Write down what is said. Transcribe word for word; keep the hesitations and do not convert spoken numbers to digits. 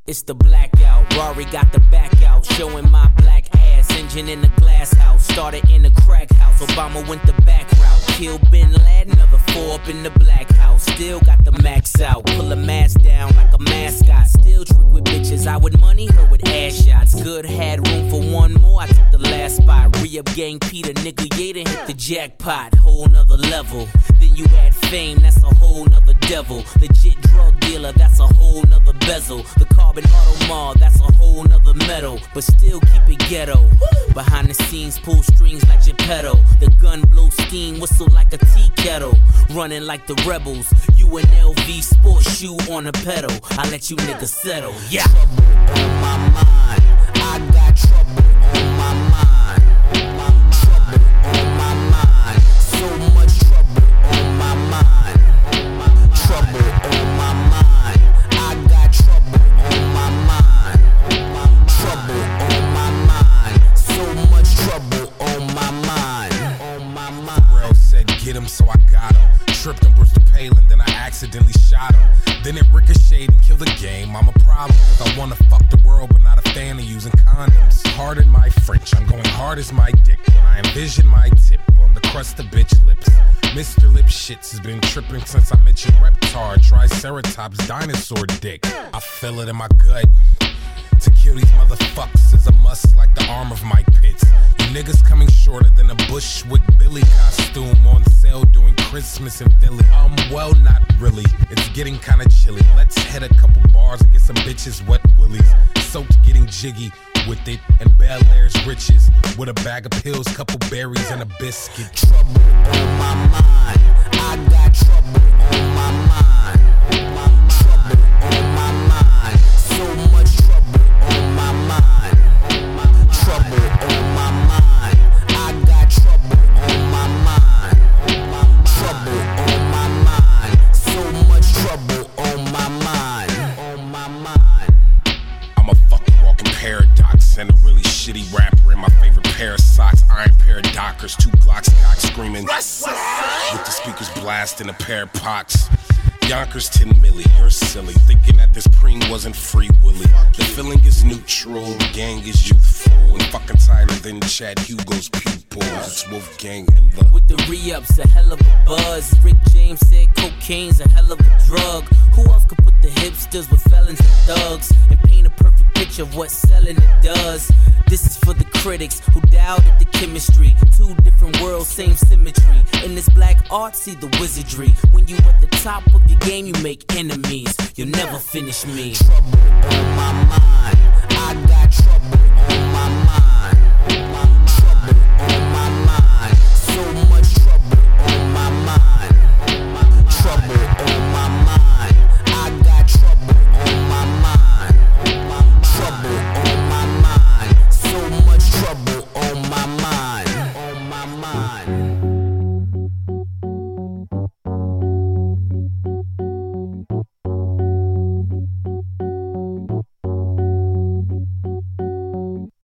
It's the blackout, Rory got the back out, showing my black ass, engine in the glass house, started in the crack house, Obama went the back route, killed Bin Laden, another four up in the black house, still got the max out, pull a mask down like a mascot, still trick with bitches, I with money, her with ass shots, good had room for one more, I took the last spot, re-up gang Peter, nigga, yeah, then hit the jackpot, whole nother level, then you add fame, that's a whole nother devil, legit drug dealer, that's a whole nother bezel, the carbon auto mall, that's a whole nother metal, but still keep it ghetto, behind the scenes, pull strings like Geppetto, the gun blow steam, whistle like a tea kettle, running like the rebels, you an L V sports shoe on a pedal, I let you niggas settle, yeah. Trouble on my mind, I got trouble on my mind, trouble on my mind, so much trouble on my mind, trouble on my mind, I got trouble on my mind, trouble on my mind, so much trouble on my mind, on my mind. Pharrell said get him, so I got him. Tripped him, Bruce Palin, then I accidentally shot him. Then it ricocheted and killed the game. I'm a problem, cause I wanna fuck the world, but not a fan of using condoms. Pardon my French, I'm going hard as my dick when I envision my tip on the crust of bitch lips. Mister Lip Shits has been tripping since I mentioned Reptar, Triceratops, dinosaur dick. I feel it in my gut. To kill these motherfuckers is a must like the arm of my pits. You niggas coming shorter than a Bushwick Billy costume on sale during Christmas in Philly. Um, well, not really. It's getting kinda chilly. Let's hit a couple bars and get some bitches wet willies. Soaked getting jiggy with it and Bel Air's riches with a bag of pills, couple berries and a biscuit. Trouble on my mind. I got trouble on my mind. Trouble on my mind. So much trouble on my mind. Trouble on my mind. I got trouble on my mind. Trouble on my mind. So much trouble on my mind. On my mind. I'm a fucking walking paradox and a really shitty rapper in my favorite pair of socks. Iron pair of Dockers, two Glocks, cock screaming with the speakers blasting a pair of pots. Yonkers ten milli, you're silly, thinking that this preem wasn't free willy. The feeling is neutral, the gang is youthful, and fucking tighter than Chad Hugo's pupils. It's Wolfgang and the with the re-ups, a hell of a buzz. Rick James said cocaine's a hell of a drug. Who else could put the hipsters with felons and thugs and paint a perfect picture of what selling it does? This is for the critics who doubted the chemistry. Two different worlds, same symmetry. In this black art, see the wizardry. When you at the top of your game, you make enemies. You'll never finish me. Trouble on